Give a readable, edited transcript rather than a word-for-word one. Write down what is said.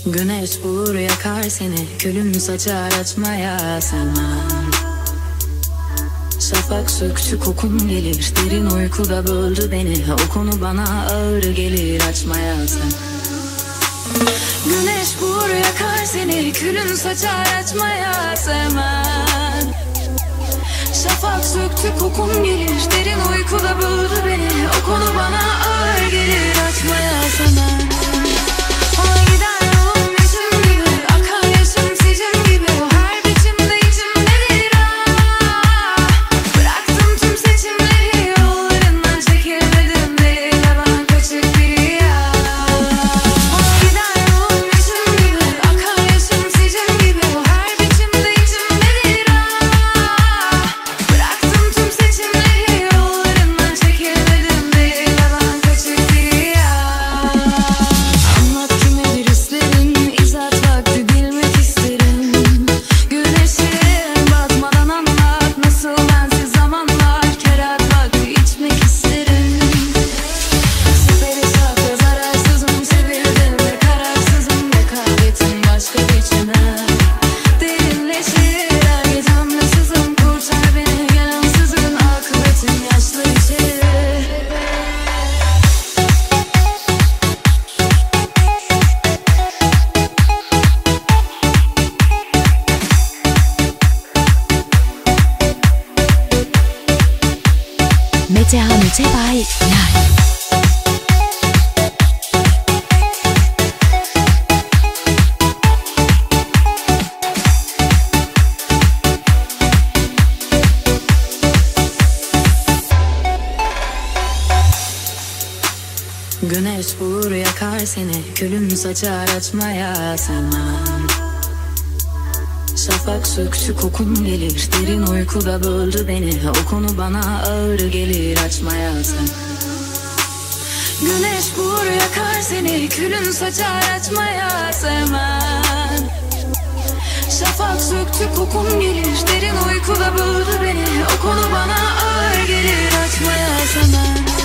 Güneş vurur yakar seni, külün saçar açmaya sevmem. Şafak söktü kokun gelir, derin uykuda böldü beni. O konu bana ağır gelir, açmaya sen. Güneş vurur yakar seni, külün saçar açmaya sevmem. Şafak söktü kokun gelir, derin uykuda böldü beni. O konu bana ağır gelir, açmaya sevmem. Ona gider yolum yüzüm gibi, akar yaşım sicim gibi. Her biçimde içimdedir ah. Bıraktım tüm seçimleri, yollarından çekilmedim değil. Ben kaçık biri ya. Ona gider yolum yüzüm gibi, akar yaşım sicim gibi. Her biçimde içimdedir ah. Bıraktım tüm seçimleri, yollarından çekilmedim değil. Ben kaçık biri ya. Anlat kime bir hislerin, izah vakti bilmek isterim. Güneşim batmadan anlat, nasıl bensiz zamanlar. Kerat vakti içmek isterim. Seferi sakla zararsızım, sevildim ve kararsızım. Rekabetin başka biçime derinleşir. Her gece hamlesizim, kurtar beni gel ansızın. Akıbetin yaşlı içeri. Metehanı Tebay Live. Güneş vurur yakar seni, külün saçar açmaya sevmem. Şafak söktü kokun gelir, derin uykuda böldü beni. O konu bana ağır gelir, açmaya sen. Güneş vurur yakar seni, külün saçar açmaya sevmem. Şafak söktü kokun gelir, derin uykuda böldü beni. O konu bana ağır gelir, açmaya sevmem.